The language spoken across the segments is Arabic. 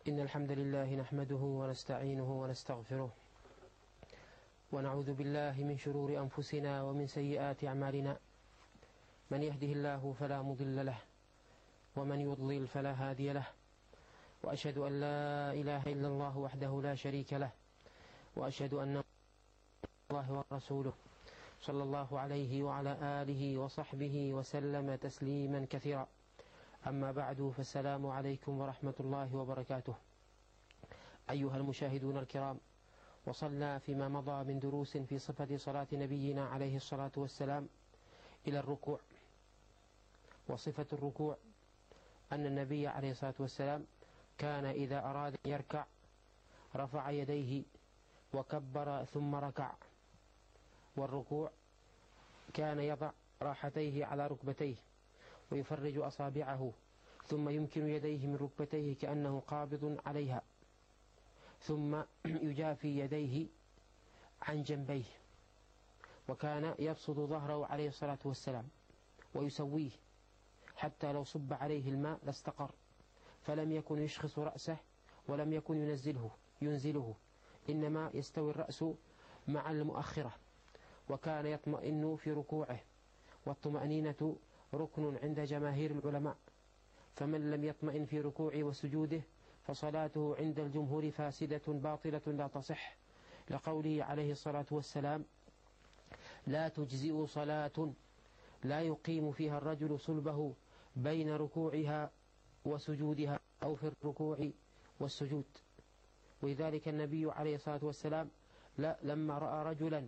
إن الحمد لله نحمده ونستعينه ونستغفره ونعوذ بالله من شرور أنفسنا ومن سيئات أعمالنا. من يهده الله فلا مضل له ومن يضلل فلا هادي له، وأشهد أن لا إله إلا الله وحده لا شريك له، وأشهد أن الله ورسوله صلى الله عليه وعلى آله وصحبه وسلم تسليما كثيرا. أما بعد، فالسلام عليكم ورحمة الله وبركاته. أيها المشاهدون الكرام، وصلنا فيما مضى من دروس في صفة صلاة نبينا عليه الصلاة والسلام إلى الركوع. وصفة الركوع أن النبي عليه الصلاة والسلام كان إذا أراد أن يركع رفع يديه وكبر ثم ركع. والركوع كان يضع راحتيه على ركبتيه ويفرج أصابعه، ثم يمكن يديه من ركبتيه كأنه قابض عليها، ثم يجافي يديه عن جنبيه، وكان يبسط ظهره عليه الصلاة والسلام ويسويه حتى لو صب عليه الماء لاستقر، فلم يكن يشخص رأسه ولم يكن ينزله، إنما يستوي الرأس مع المؤخرة. وكان يطمئن في ركوعه، والطمأنينة ركن عند جماهير العلماء، فمن لم يطمئن في ركوعه وسجوده فصلاته عند الجمهور فاسدة باطلة لا تصح، لقوله عليه الصلاة والسلام: لا تجزئ صلاة لا يقيم فيها الرجل صلبه بين ركوعها وسجودها أو في الركوع والسجود. ولذلك النبي عليه الصلاة والسلام لما رأى رجلا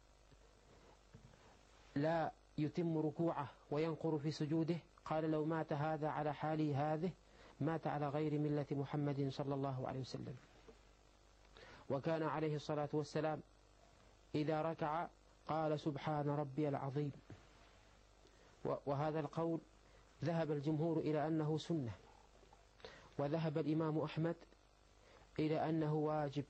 لا يتم ركوعه وينقر في سجوده قال: لو مات هذا على حال هذه مات على غير ملة محمد صلى الله عليه وسلم. وكان عليه الصلاة والسلام إذا ركع قال: سبحان ربي العظيم. وهذا القول ذهب الجمهور إلى أنه سنة، وذهب الإمام أحمد إلى أنه واجب،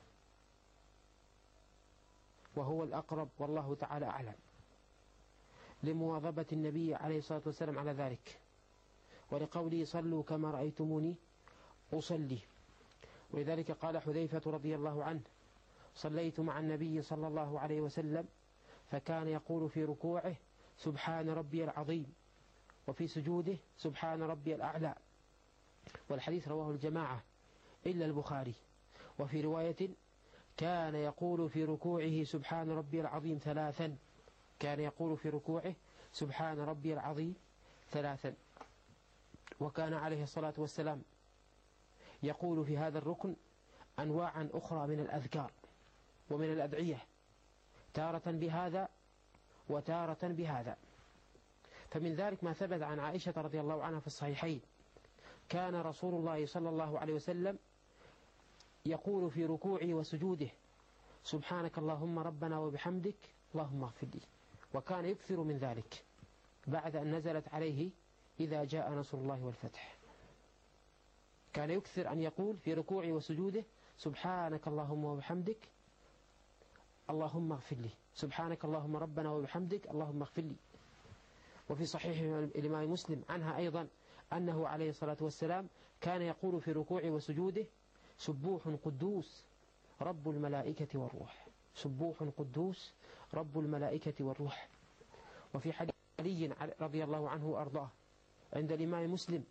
وهو الأقرب والله تعالى أعلم، لمواظبة النبي عليه الصلاة والسلام على ذلك، ولقوله: صلوا كما رأيتموني أصلي. ولذلك قال حذيفة رضي الله عنه: صليت مع النبي صلى الله عليه وسلم فكان يقول في ركوعه: سبحان ربي العظيم، وفي سجوده: سبحان ربي الأعلى. والحديث رواه الجماعة إلا البخاري. وفي رواية: كان يقول في ركوعه: سبحان ربي العظيم ثلاثا. كان يقول في ركوعه: سبحان ربي العظيم ثلاثا. وكان عليه الصلاة والسلام يقول في هذا الركن أنواعا أخرى من الأذكار ومن الأدعية، تارة بهذا وتارة بهذا. فمن ذلك ما ثبت عن عائشة رضي الله عنها في الصحيحين: كان رسول الله صلى الله عليه وسلم يقول في ركوعه وسجوده: سبحانك اللهم ربنا وبحمدك اللهم اغفر لي. وكان يكثر من ذلك بعد أن نزلت عليه إذا جاء نصر الله والفتح. كان يكثر أن يقول في ركوعه وسجوده: سبحانك اللهم وبحمدك اللهم اغفر لي، سبحانك اللهم ربنا وبحمدك اللهم اغفر لي. وفي صحيح الإمام مسلم عنها أيضا أنه عليه الصلاة والسلام كان يقول في ركوعه وسجوده: سبوح قدوس رب الملائكة والروح، سبوح قدوس رب الملائكة والروح. وفي حديث علي رضي الله عنه وأرضاه عند الإمام مسلم: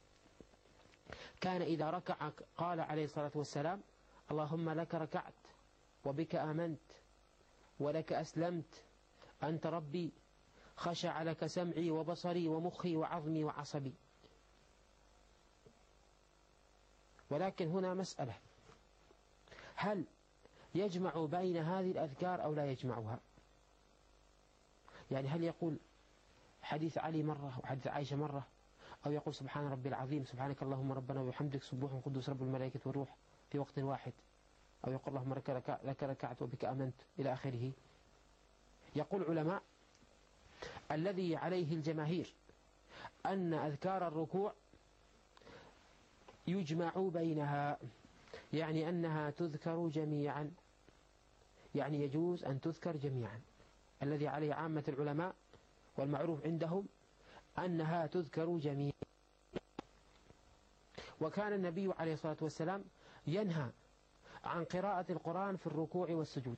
كان إذا ركع قال عليه الصلاة والسلام: اللهم لك ركعت وبك آمنت ولك أسلمت، أنت ربي، خشع لك سمعي وبصري ومخي وعظمي وعصبي. ولكن هنا مسألة: هل يجمع بين هذه الأذكار أو لا يجمعها؟ يعني هل يقول حديث علي مرة وحديث عائشة مرة، أو يقول سبحان ربي العظيم، سبحانك اللهم ربنا وبحمدك سبوح قدوس رب الملائكة والروح في وقت واحد، أو يقول اللهم لك ركعت وبك آمنت إلى آخره؟ يقول علماء: الذي عليه الجماهير أن أذكار الركوع يجمع بينها، يعني أنها تذكر جميعا، يعني يجوز أن تذكر جميعا. الذي عليه عامة العلماء والمعروف عندهم أنها تذكر جميعا. وكان النبي عليه الصلاة والسلام ينهى عن قراءة القرآن في الركوع والسجود.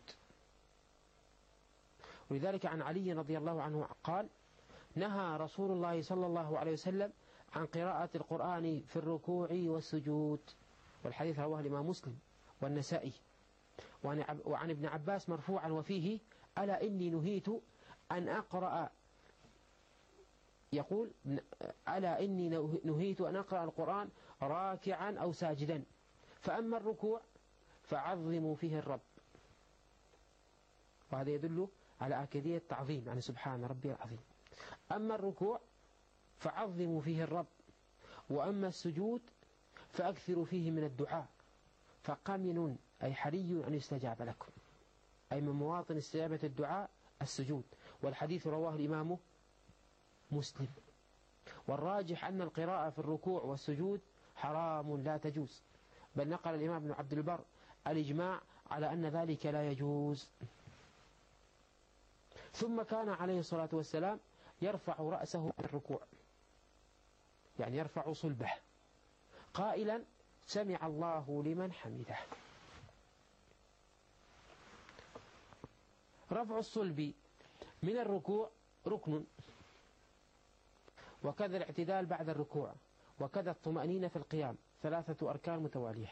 ولذلك عن علي رضي الله عنه قال: نهى رسول الله صلى الله عليه وسلم عن قراءة القرآن في الركوع والسجود. والحديث رواه الإمام مسلم والنسائي. وعن ابن عباس مرفوعا وفيه: ألا إني نهيت أن أقرأ، يقول: ألا إني نهيت أن أقرأ القرآن راكعا أو ساجدا، فأما الركوع فعظموا فيه الرب. وهذا يدل على آكدية التعظيم، يعني سبحان ربي العظيم. أما الركوع فعظموا فيه الرب، وأما السجود فأكثروا فيه من الدعاء، فقمن أي حري أن يستجاب لكم، أي من مواطن استجابة الدعاء السجود. والحديث رواه الإمام مسلم. والراجح أن القراءة في الركوع والسجود حرام لا تجوز، بل نقل الإمام ابن عبد البر الإجماع على أن ذلك لا يجوز. ثم كان عليه الصلاة والسلام يرفع رأسه من الركوع، يعني يرفع صلبه قائلا: سمع الله لمن حمده. رفع الصلب من الركوع ركن، وكذا الاعتدال بعد الركوع، وكذا الطمأنينة في القيام، 3 أركان متوالية.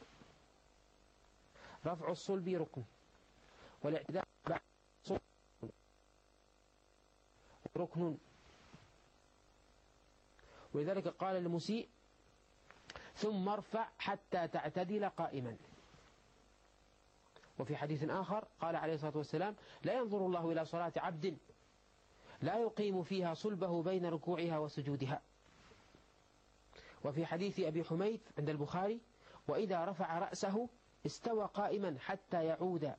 رفع الصلب ركن، والاعتدال بعد الصلب ركن. ولذلك قال المسيء: ثم ارفع حتى تعتدل قائما. وفي حديث آخر قال عليه الصلاة والسلام: لا ينظر الله إلى صلاة عبد لا يقيم فيها صلبه بين ركوعها وسجودها. وفي حديث أبي حميد عند البخاري: وإذا رفع رأسه استوى قائما حتى يعود.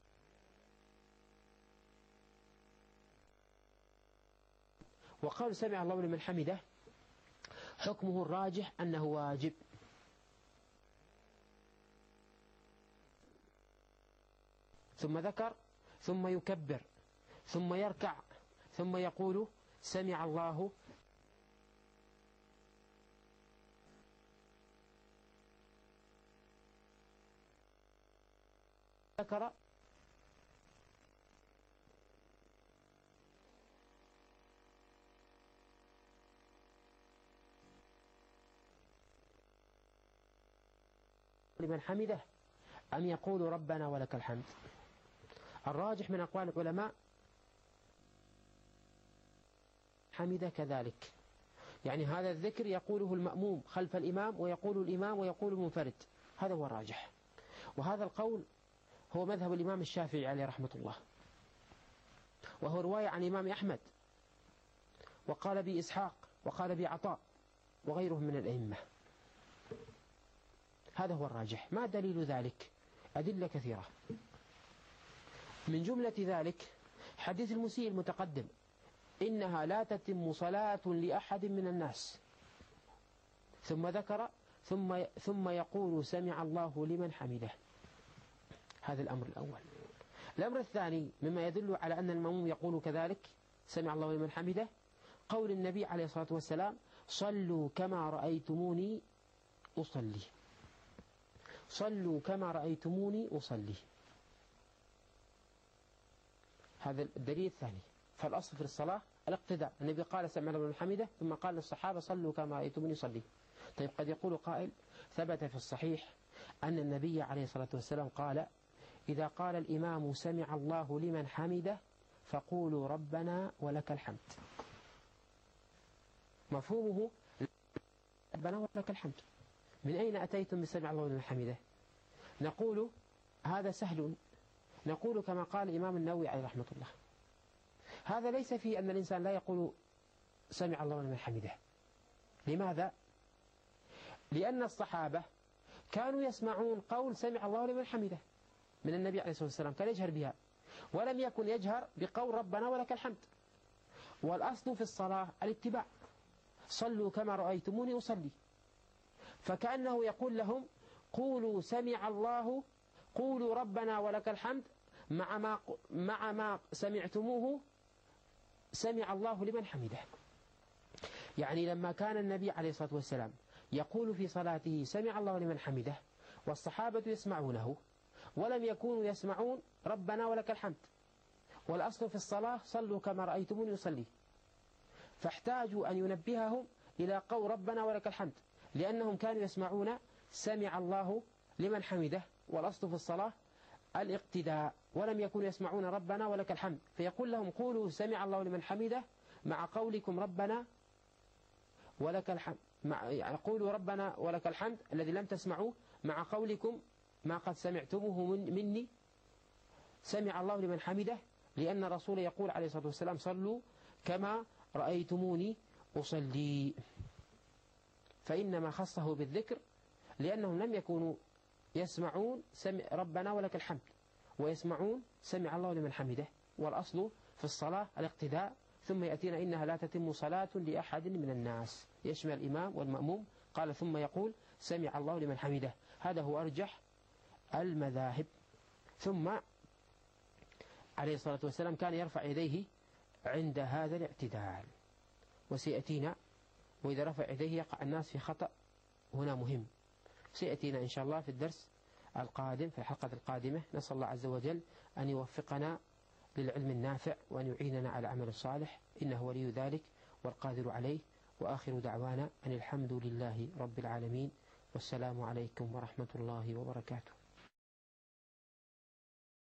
وقال سمع الله لمن حمده حكمه الراجح أنه واجب. ثم ذكر: ثم يكبر، ثم يركع، ثم يقول: سمع الله. ذكر لمن حمده أم يقول ربنا ولك الحمد. الراجح من أقوال العلماء حمده كذلك، يعني هذا الذكر يقوله المأموم خلف الإمام، ويقول الإمام، ويقول المنفرد. هذا هو الراجح، وهذا القول هو مذهب الإمام الشافعي عليه رحمة الله، وهو رواية عن الإمام أحمد، وقال به إسحاق، وقال به عطاء، وغيرهم من الأئمة. هذا هو الراجح. ما دليل ذلك؟ أدلة كثيرة، من جملة ذلك حديث المسيء المتقدم: إنها لا تتم صلاة لأحد من الناس. ثم ذكر: ثم يقول سمع الله لمن حمده. هذا الأمر الأول. الأمر الثاني مما يدل على أن المأموم يقول كذلك سمع الله لمن حمده قول النبي عليه الصلاة والسلام: صلوا كما رأيتموني أصلي. صلوا كما رأيتموني أصلي. هذا الدليل الثاني. فالأصل في الصلاة الاقتداء. النبي قال سمع الله لمن حمده، ثم قال للصحابة: صلوا كما رأيتموني أصلي. طيب، قد يقول قائل: ثبت في الصحيح أن النبي عليه الصلاة والسلام قال: إذا قال الإمام سمع الله لمن حمده فقولوا ربنا ولك الحمد. مفهومه ربنا ولك الحمد. من أين أتيتم بسمع الله لمن حمده؟ نقول هذا سهل، نقول كما قال الإمام النووي عليه رحمة الله: هذا ليس فيه أن الإنسان لا يقول سمع الله لمن حمده. لماذا؟ لأن الصحابة كانوا يسمعون قول سمع الله لمن حمده من النبي عليه الصلاة والسلام، كان يجهر بها، ولم يكن يجهر بقول ربنا ولك الحمد. والأصل في الصلاة الاتباع: صلوا كما رأيتموني أصلي. فكأنه يقول لهم: قولوا سمع الله، قولوا ربنا ولك الحمد، مع ما سمعتموه سمع الله لمن حمده. يعني لما كان النبي عليه الصلاة والسلام يقول في صلاته سمع الله لمن حمده، والصحابة يسمعونه ولم يكونوا يسمعون ربنا ولك الحمد، والأصل في الصلاة صلوا كما رأيتموني يصلي، فاحتاجوا أن ينبههم إلى قول ربنا ولك الحمد، لأنهم كانوا يسمعون سمع الله لمن حمده، والأصل في الصلاة الاقتداء، ولم يكونوا يسمعون ربنا ولك الحمد، فيقول لهم قولوا سمع الله لمن حمده مع قولكم ربنا ولك الحمد، يعني قولوا ربنا ولك الحمد الذي لم تسمعوه مع قولكم ما قد سمعتموه مني سمع الله لمن حمده، لأن الرسول يقول عليه الصلاة والسلام صلوا كما رأيتموني أصلي، فإنما خصه بالذكر لأنهم لم يكونوا يسمعون ربنا ولك الحمد ويسمعون سمع الله لمن حمده، والأصل في الصلاة الاقتداء. ثم يأتينا إنها لا تتم صلاة لأحد من الناس، يشمل الإمام والمأموم، قال ثم يقول سمع الله لمن حمده، هذا هو أرجح المذاهب. ثم عليه الصلاة والسلام كان يرفع يديه عند هذا الاعتدال، وسيأتينا وإذا رفع يديه يقع الناس في خطأ هنا مهم، سيأتينا إن شاء الله في الدرس القادم في الحلقة القادمة. نسأل الله عز وجل أن يوفقنا للعلم النافع وأن يعيننا على عمل الصالح، إنه ولي ذلك والقادر عليه. وآخر دعوانا أن الحمد لله رب العالمين، والسلام عليكم ورحمة الله وبركاته.